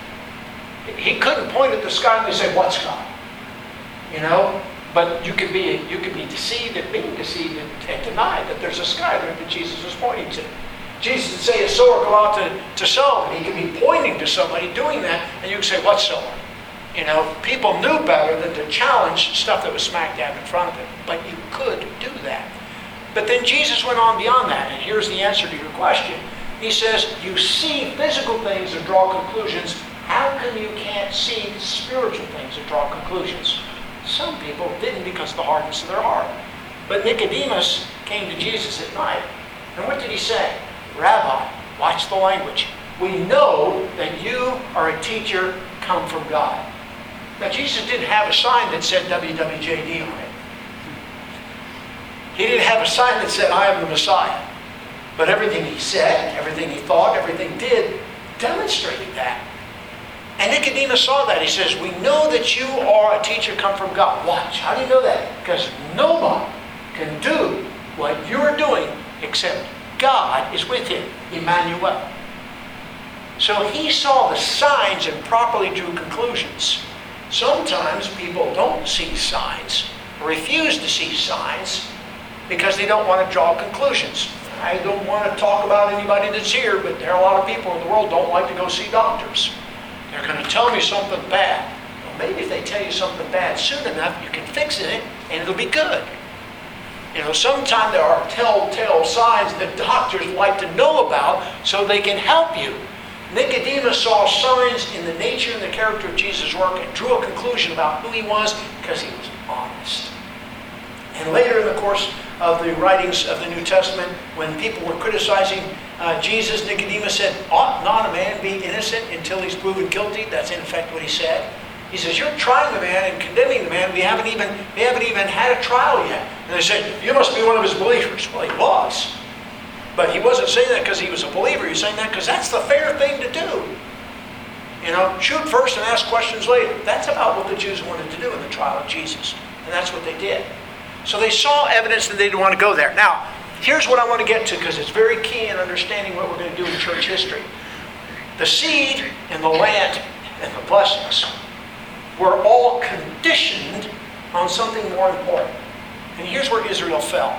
He couldn't point at the sky and they say, what sky? You know? But you could be deceived at being deceived and deny that there's a sky there that Jesus was pointing to. Jesus would say, a sower go out to sow, and he could be pointing to somebody doing that, and you could say, what sower? You know, people knew better than to challenge stuff that was smack dab in front of them. But you could do that. But then Jesus went on beyond that, and here's the answer to your question. He says, you see physical things and draw conclusions. How come you can't see spiritual things and draw conclusions? Some people didn't because of the hardness of their heart. But Nicodemus came to Jesus at night. And what did he say? Rabbi, watch the language. We know that you are a teacher come from God. Now, Jesus didn't have a sign that said WWJD on it. He didn't have a sign that said, I am the Messiah. But everything he said, everything he thought, everything he did demonstrated that. And Nicodemus saw that. He says, we know that you are a teacher come from God. Watch. How do you know that? Because nobody can do what you're doing except God is with him, Emmanuel. So he saw the signs and properly drew conclusions. Sometimes people don't see signs, or refuse to see signs, because they don't want to draw conclusions. I don't want to talk about anybody that's here, but there are a lot of people in the world don't like to go see doctors. They're going to tell me something bad. Well, maybe if they tell you something bad soon enough, you can fix it and it'll be good. You know, sometimes there are telltale signs that doctors like to know about so they can help you. Nicodemus saw signs in the nature and the character of Jesus' work and drew a conclusion about who he was because he was honest. And later in the course of the writings of the New Testament, when people were criticizing Jesus, Nicodemus said, ought not a man be innocent until he's proven guilty? That's in effect what he said. He says, you're trying the man and condemning the man. We haven't even had a trial yet. And they said, you must be one of his believers. Well, he was. But he wasn't saying that because he was a believer. He was saying that because that's the fair thing to do. You know, shoot first and ask questions later. That's about what the Jews wanted to do in the trial of Jesus. And that's what they did. So they saw evidence that they didn't want to go there. Now, here's what I want to get to because it's very key in understanding what we're going to do in church history. The seed and the land and the blessings were all conditioned on something more important. And here's where Israel fell.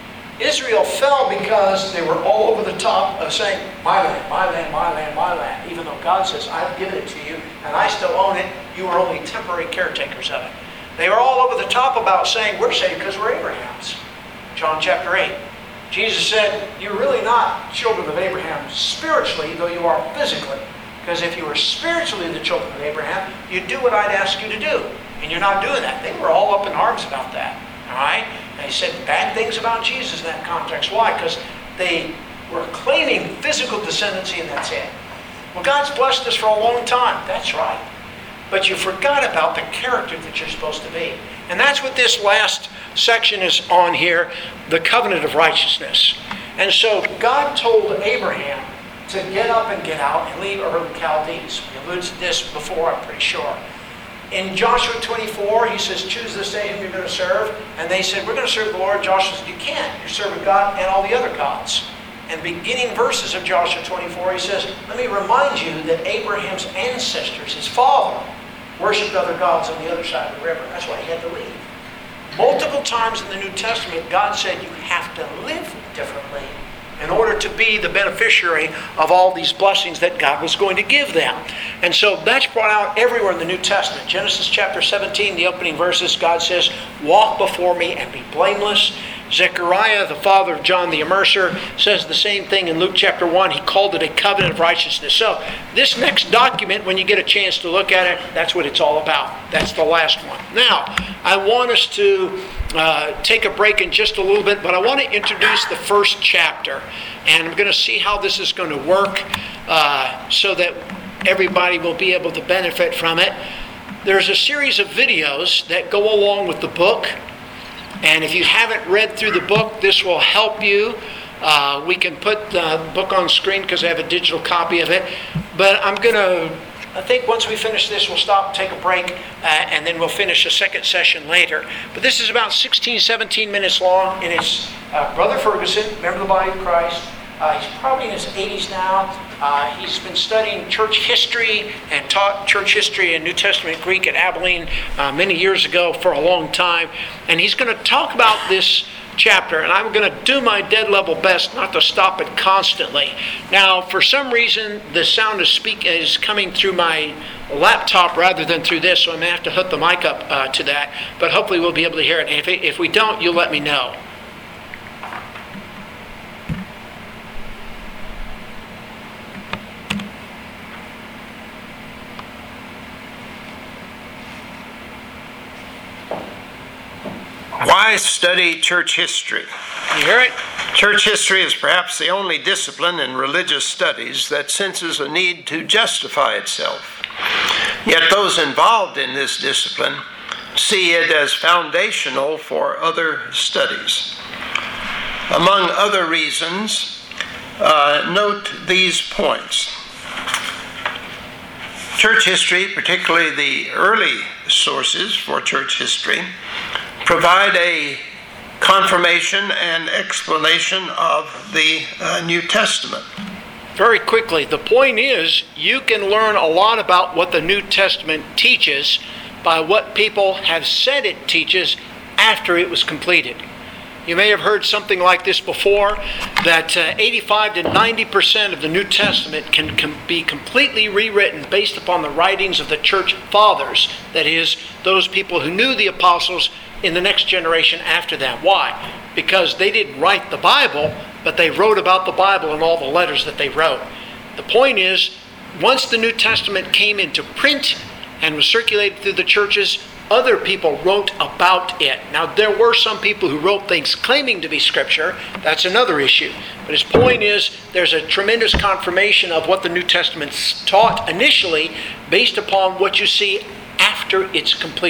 Israel fell because they were all over the top of saying, my land, my land, my land, my land. Even though God says, I've given it to you and I still own it, you are only temporary caretakers of it. They were all over the top about saying, we're saved because we're Abraham's. John chapter 8. Jesus said, you're really not children of Abraham spiritually, though you are physically. Because if you were spiritually the children of Abraham, you'd do what I'd ask you to do. And you're not doing that. They were all up in arms about that. All right? And they said bad things about Jesus in that context. Why? Because they were claiming physical descendancy and that's it. Well, God's blessed us for a long time. That's right. But you forgot about the character that you're supposed to be. And that's what this last section is on here, the covenant of righteousness. And so God told Abraham to get up and get out and leave Ur of the Chaldees. We alluded to this before, I'm pretty sure. In Joshua 24, he says, choose this day whom you're going to serve. And they said, we're going to serve the Lord. Joshua said, you can't. You're serving God and all the other gods. And beginning verses of Joshua 24, he says, let me remind you that Abraham's ancestors, his father, worshipped other gods on the other side of the river. That's why he had to leave. Multiple times in the New Testament, God said you have to live differently in order to be the beneficiary of all these blessings that God was going to give them. And so that's brought out everywhere in the New Testament. Genesis chapter 17, the opening verses, God says, walk before me and be blameless. Zechariah, the father of John the Immerser, says the same thing in Luke chapter 1. He called it a covenant of righteousness. So this next document, when you get a chance to look at it, that's what it's all about. That's the last one. Now, I want us to take a break in just a little bit, but I want to introduce the first chapter. And I'm going to see how this is going to work so that everybody will be able to benefit from it. There's a series of videos that go along with the book. And if you haven't read through the book, this will help you. We can put the book on screen because I have a digital copy of it. But I think once we finish this, we'll stop, take a break, and then we'll finish a second session later. But this is about 16, 17 minutes long, and it's Brother Ferguson, member of the body of Christ. He's probably in his 80s now. He's been studying church history and taught church history and New Testament Greek at Abilene many years ago for a long time. And he's going to talk about this chapter, and I'm going to do my dead level best not to stop it constantly. Now, for some reason, the sound is coming through my laptop rather than through this, so I may have to hook the mic up to that. But hopefully we'll be able to hear it. And if we don't, you'll let me know. Why study church history? You hear it? Church history is perhaps the only discipline in religious studies that senses a need to justify itself. Yet those involved in this discipline see it as foundational for other studies. Among other reasons, note these points. Church history, particularly the early sources for church history, provide a confirmation and explanation of the New Testament. Very quickly, the point is you can learn a lot about what the New Testament teaches by what people have said it teaches after it was completed. You may have heard something like this before, that 85 to 90% of the New Testament can be completely rewritten based upon the writings of the church fathers, that is, those people who knew the apostles in the next generation after them. Why? Because they didn't write the Bible, but they wrote about the Bible in all the letters that they wrote. The point is, once the New Testament came into print and was circulated through the churches, other people wrote about it. Now, there were some people who wrote things claiming to be Scripture. That's another issue. But his point is, there's a tremendous confirmation of what the New Testament taught initially based upon what you see after it's completed.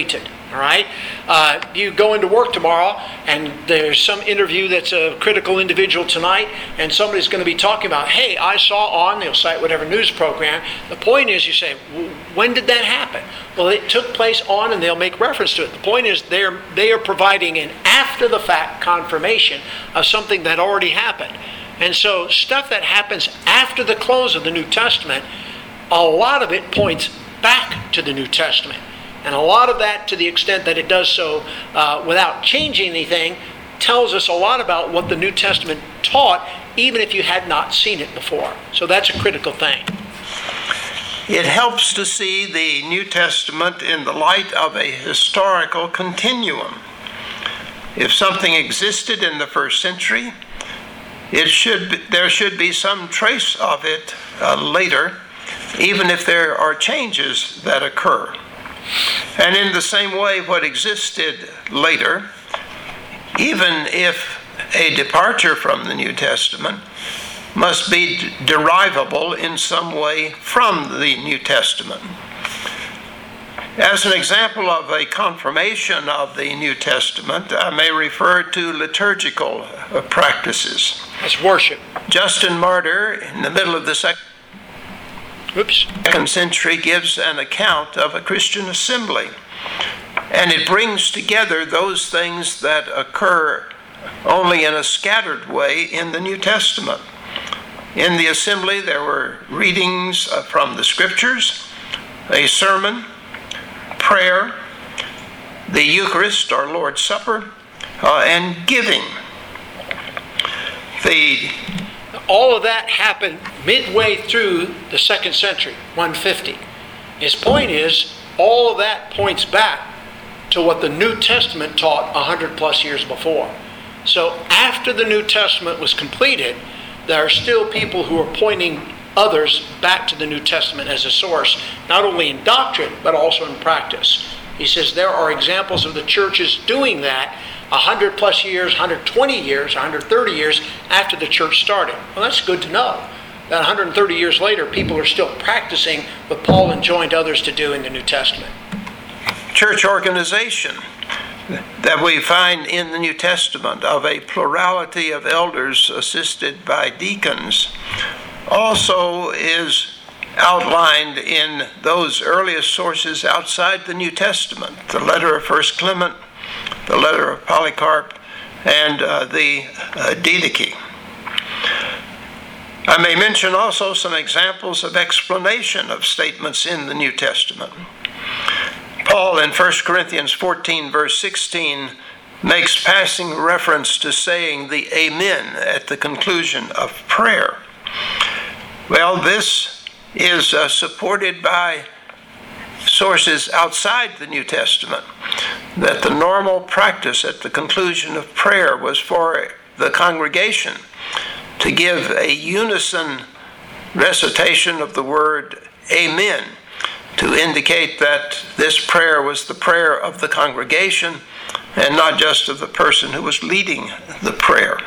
All right? You go into work tomorrow, and there's some interview that's a critical individual tonight, and somebody's going to be talking about, hey, I saw on, they'll cite whatever news program. The point is, you say, when did that happen? Well, it took place on, and they'll make reference to it. The point is, they are providing an after-the-fact confirmation of something that already happened. And so stuff that happens after the close of the New Testament, a lot of it points back to the New Testament. And a lot of that, to the extent that it does so without changing anything, tells us a lot about what the New Testament taught, even if you had not seen it before. So that's a critical thing. It helps to see the New Testament in the light of a historical continuum. If something existed in the first century, there should be some trace of it later, even if there are changes that occur. And in the same way, what existed later, even if a departure from the New Testament, must be derivable in some way from the New Testament. As an example of a confirmation of the New Testament, I may refer to liturgical practices. That's worship. Justin Martyr, in the middle of the second century, gives an account of a Christian assembly. And it brings together those things that occur only in a scattered way in the New Testament. In the assembly, there were readings from the Scriptures, a sermon, prayer, the Eucharist or Lord's Supper, and giving. All of that happened midway through the 2nd century, 150. His point is, all of that points back to what the New Testament taught 100 plus years before. So after the New Testament was completed, there are still people who are pointing others back to the New Testament as a source, not only in doctrine, but also in practice. He says there are examples of the churches doing that 100 plus years, 120 years, 130 years after the church started. Well, that's good to know. That 130 years later, people are still practicing what Paul enjoined others to do in the New Testament. Church organization that we find in the New Testament of a plurality of elders assisted by deacons also is outlined in those earliest sources outside the New Testament, the letter of 1 Clement, the letter of Polycarp, and the Didache. I may mention also some examples of explanation of statements in the New Testament. Paul in 1 Corinthians 14, verse 16, makes passing reference to saying the Amen at the conclusion of prayer. Well, this is supported by sources outside the New Testament, that the normal practice at the conclusion of prayer was for the congregation to give a unison recitation of the word Amen, to indicate that this prayer was the prayer of the congregation and not just of the person who was leading the prayer.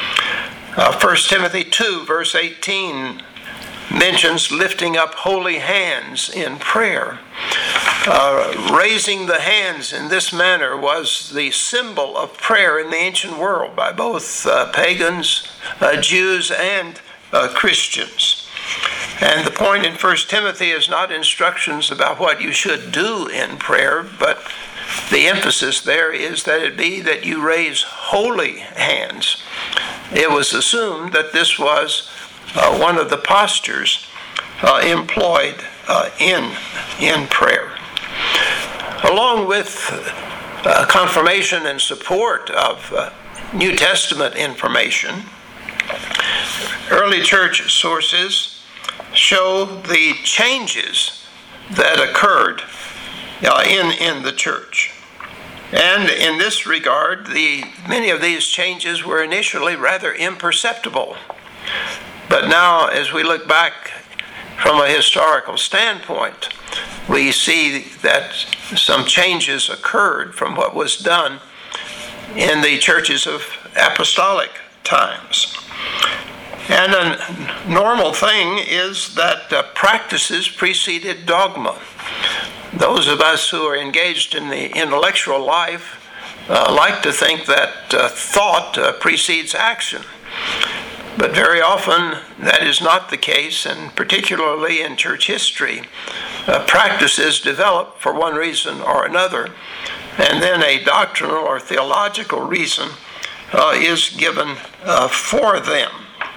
1 Timothy 2, verse 18 mentions lifting up holy hands in prayer. Raising the hands in this manner was the symbol of prayer in the ancient world by both pagans, Jews, and Christians. And the point in 1 Timothy is not instructions about what you should do in prayer, but the emphasis there is that it be that you raise holy hands. It was assumed that this was one of the postures employed in prayer. Along with confirmation and support of New Testament information, early church sources show the changes that occurred in the church. And in this regard, many of these changes were initially rather imperceptible. But now, as we look back from a historical standpoint, we see that some changes occurred from what was done in the churches of apostolic times. And a normal thing is that practices preceded dogma. Those of us who are engaged in the intellectual life like to think that thought precedes action. But very often that is not the case, and particularly in church history, practices develop for one reason or another, and then a doctrinal or theological reason is given for them.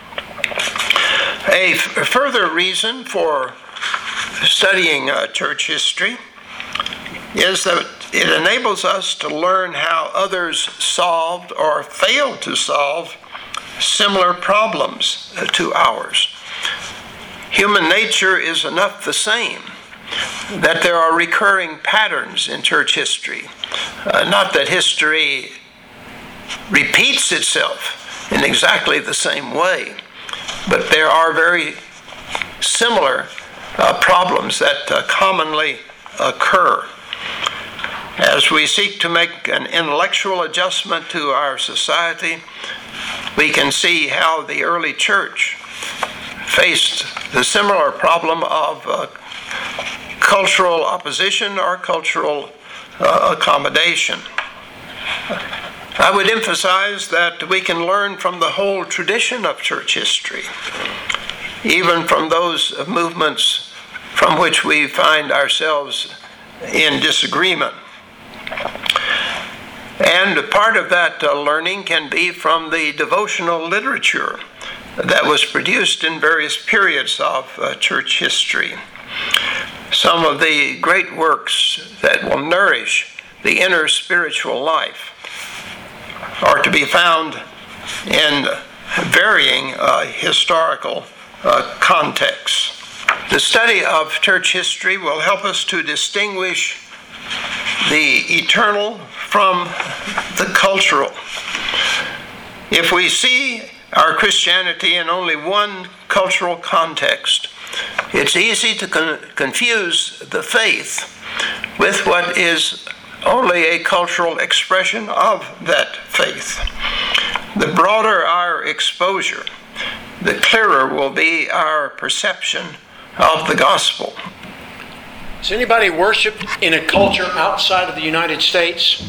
A further reason for studying church history is that it enables us to learn how others solved or failed to solve similar problems to ours. Human nature is enough the same that there are recurring patterns in church history. Not that history repeats itself in exactly the same way, but there are very similar problems that commonly occur. As we seek to make an intellectual adjustment to our society, we can see how the early church faced the similar problem of cultural opposition or cultural accommodation. I would emphasize that we can learn from the whole tradition of church history, even from those movements from which we find ourselves in disagreement. And part of that learning can be from the devotional literature that was produced in various periods of church history. Some of the great works that will nourish the inner spiritual life are to be found in varying historical contexts. The study of church history will help us to distinguish the eternal from the cultural. If we see our Christianity in only one cultural context, it's easy to confuse the faith with what is only a cultural expression of that faith. The broader our exposure, the clearer will be our perception of the gospel. Has anybody worshiped in a culture outside of the United States?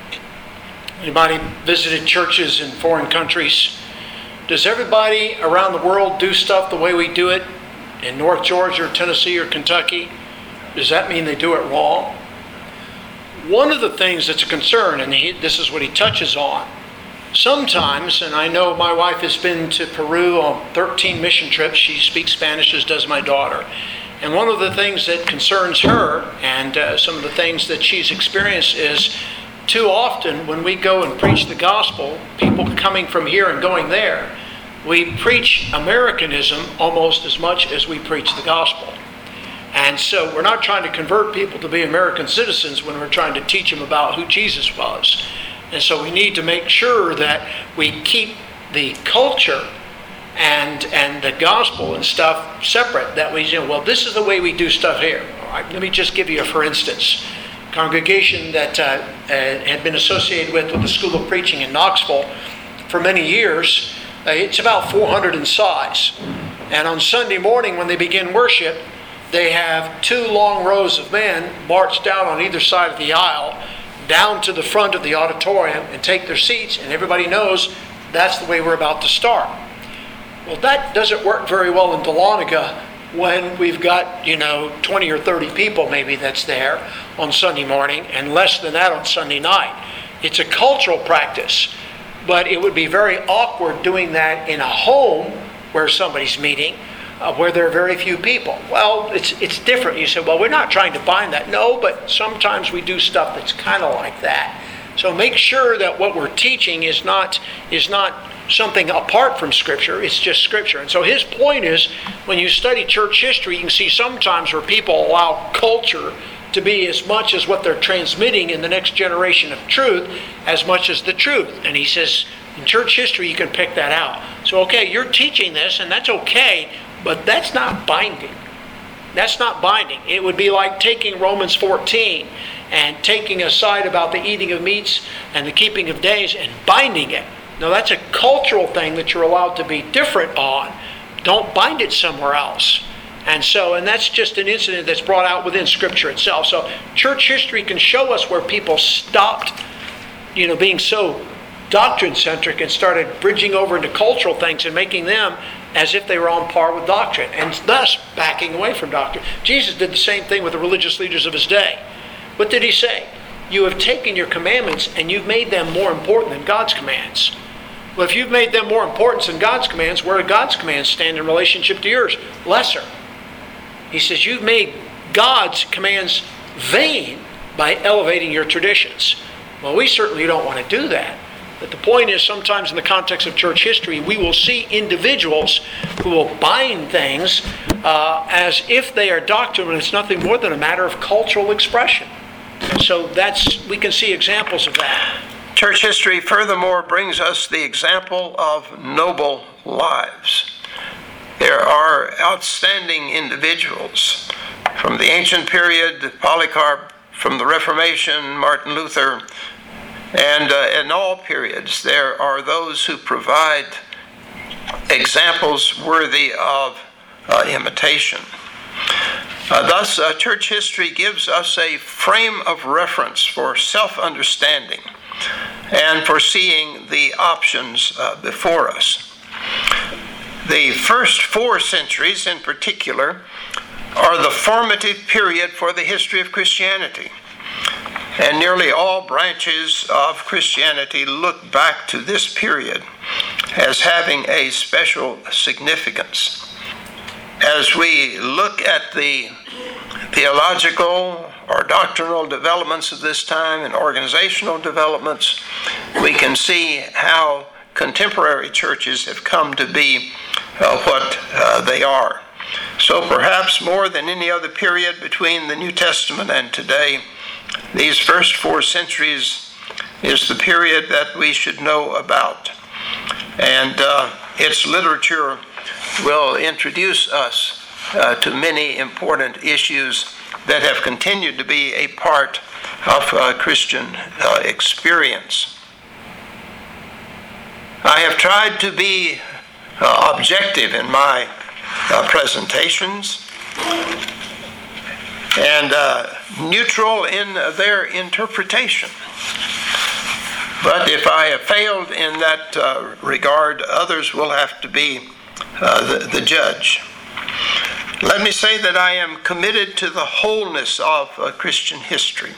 Anybody visited churches in foreign countries? Does everybody around the world do stuff the way we do it in North Georgia or Tennessee or Kentucky? Does that mean they do it wrong? One of the things that's a concern, and this is what he touches on, sometimes, and I know my wife has been to Peru on 13 mission trips. She speaks Spanish, as does my daughter. And one of the things that concerns her, and some of the things that she's experienced, is too often when we go and preach the gospel, people coming from here and going there, we preach Americanism almost as much as we preach the gospel. And so we're not trying to convert people to be American citizens when we're trying to teach them about who Jesus was. And so we need to make sure that we keep the culture and the gospel and stuff separate. That we say, well, this is the way we do stuff here. All right, let me just give you a for instance. Congregation that had been associated with the School of Preaching in Knoxville for many years. It's about 400 in size. And on Sunday morning when they begin worship, they have 2 long rows of men march down on either side of the aisle, down to the front of the auditorium and take their seats, and everybody knows that's the way we're about to start. Well, that doesn't work very well in Dahlonega when we've got, 20 or 30 people maybe that's there on Sunday morning, and less than that on Sunday night. It's a cultural practice, but it would be very awkward doing that in a home where somebody's meeting, where there are very few people. Well, it's different. You say, well, we're not trying to bind that. No, but sometimes we do stuff that's kind of like that. So make sure that what we're teaching is not something apart from Scripture. It's just Scripture. And so his point is, when you study church history, you can see sometimes where people allow culture to be as much as what they're transmitting in the next generation of truth as much as the truth. And he says, in church history, you can pick that out. So, okay, you're teaching this, and that's okay, but that's not binding. That's not binding. It would be like taking Romans 14 and taking a side about the eating of meats and the keeping of days and binding it. Now, that's a cultural thing that you're allowed to be different on. Don't bind it somewhere else. And that's just an incident that's brought out within Scripture itself. So church history can show us where people stopped, being so doctrine-centric and started bridging over into cultural things and making them as if they were on par with doctrine, and thus backing away from doctrine. Jesus did the same thing with the religious leaders of his day. What did he say? You have taken your commandments and you've made them more important than God's commands. Well, if you've made them more important than God's commands, where do God's commands stand in relationship to yours? Lesser. He says you've made God's commands vain by elevating your traditions. Well, we certainly don't want to do that. But the point is, sometimes in the context of church history, we will see individuals who will bind things as if they are doctrine, and it's nothing more than a matter of cultural expression. So we can see examples of that. Church history furthermore brings us the example of noble lives. There are outstanding individuals from the ancient period, Polycarp, from the Reformation, Martin Luther, and in all periods there are those who provide examples worthy of imitation. Thus, church history gives us a frame of reference for self-understanding and for seeing the options before us. The first 4 centuries in particular are the formative period for the history of Christianity. And nearly all branches of Christianity look back to this period as having a special significance. As we look at the theological or doctrinal developments of this time and organizational developments, we can see how contemporary churches have come to be what they are. So perhaps more than any other period between the New Testament and today, these first 4 centuries is the period that we should know about. And its literature will introduce us to many important issues that have continued to be a part of Christian experience. I have tried to be objective in my presentations and neutral in their interpretation. But if I have failed in that regard, others will have to be the judge. Let me say that I am committed to the wholeness of Christian history.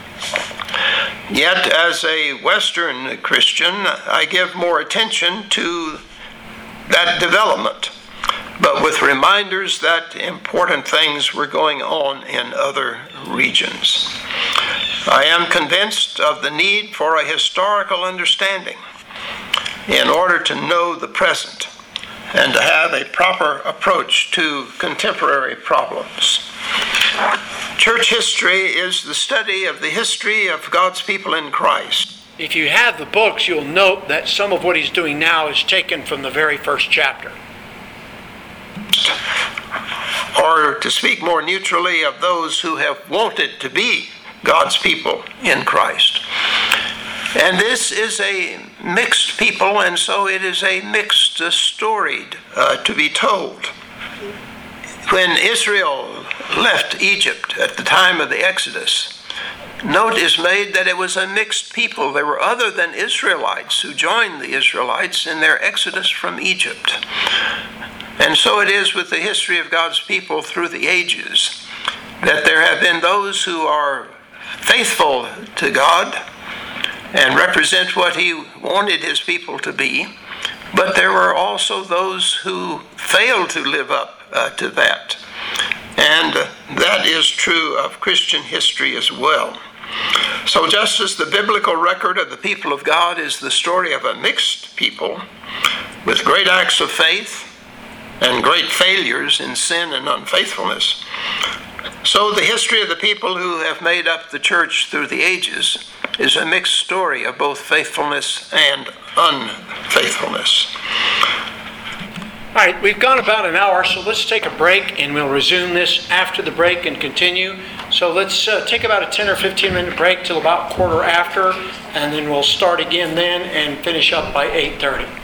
Yet, as a Western Christian, I give more attention to that development, but with reminders that important things were going on in other regions. I am convinced of the need for a historical understanding in order to know the present and to have a proper approach to contemporary problems. Church history is the study of the history of God's people in Christ. If you have the books, you'll note that some of what he's doing now is taken from the very first chapter. Or to speak more neutrally, of those who have wanted to be God's people in Christ. And this is a mixed people, and so it is a mixed story to be told. When Israel left Egypt at the time of the Exodus, note is made that it was a mixed people. There were other than Israelites who joined the Israelites in their exodus from Egypt. And so it is with the history of God's people through the ages, that there have been those who are faithful to God and represent what he wanted his people to be, but there were also those who failed to live up to that. And that is true of Christian history as well. So just as the biblical record of the people of God is the story of a mixed people with great acts of faith and great failures in sin and unfaithfulness, so the history of the people who have made up the church through the ages is a mixed story of both faithfulness and unfaithfulness. All right, we've gone about an hour, so let's take a break, and we'll resume this after the break and continue. So let's take about a 10 or 15 minute break till about quarter after, and then we'll start again then and finish up by 8:30.